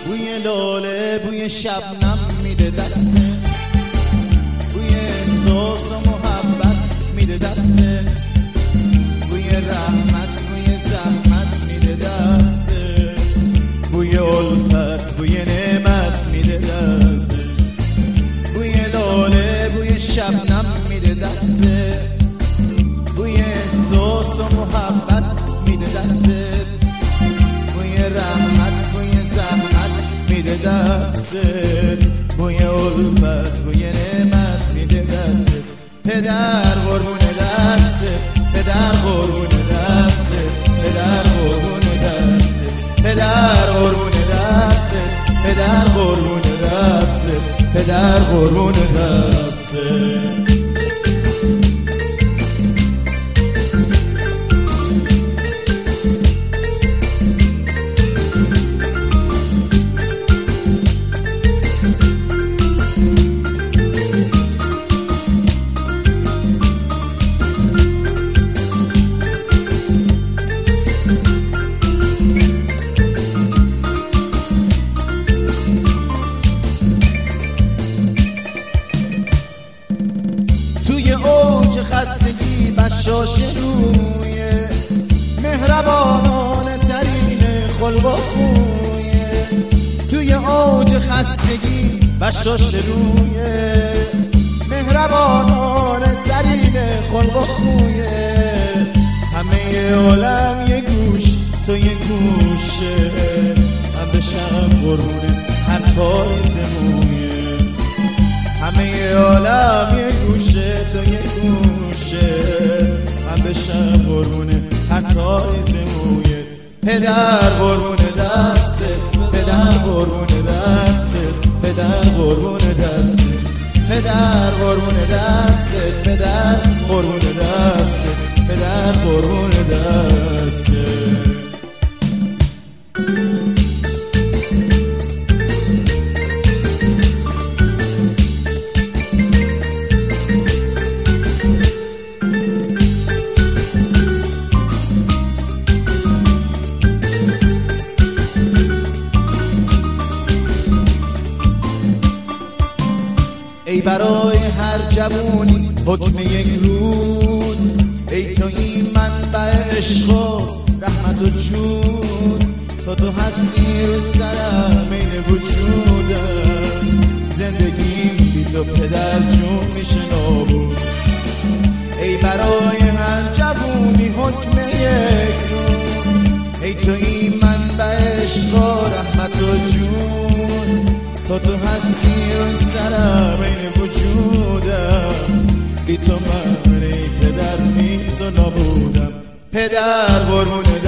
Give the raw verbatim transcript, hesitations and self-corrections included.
بوی لاله بوی شبنم میده دسته، بوی احساس و محبت میده دسته، بوی رحمت بوی زحمت میده دسته، بوی الفت بوی نعمت میده دسته، بوی لاله بوی شبنم میده دسته، بوی احساس و محبت میده دسته، بوی رحمت بوی زحمت میده دستت، بوی الفت بوی نعمت میده دستت. پدر قربون دستت، پدر قربون دستت، پدر قربون دستت، پدر قربون دستت، پدر قربون دستت، پدر قربون دستت. توی اوج خستگی بشاش روی مهربانانه ترین خلق و خویه، توی اوج خستگی بشاش روی مهربانانه ترین خلق و خویه، همه عالم یه گوش تو یه گوشه، من بشم قربونه حتی زمویه، همه عالم یه گوشه تو یه گوشه، من بشم قربونه حتی زمویه. پدر قربون دستت، پدر قربون دستت، پدر قربون دستت، پدر قربون دستت، پدر قربون دستت، پدر قربون دستت. ای برای هر جوونی حکم یک روز، ای تو این منبع عشق و رحمت و جود، تا تو هستی رو سرم این وجودم، زندگیم بی تو پدر جون میشه نابود. ای برای هر جوونی حکم یک روز، ای تو این منبع عشق و رحمت و جود، تا تو هستی رو سرم این وجودم، بی تو من ای پدر نیست و نبودم. پدر قربون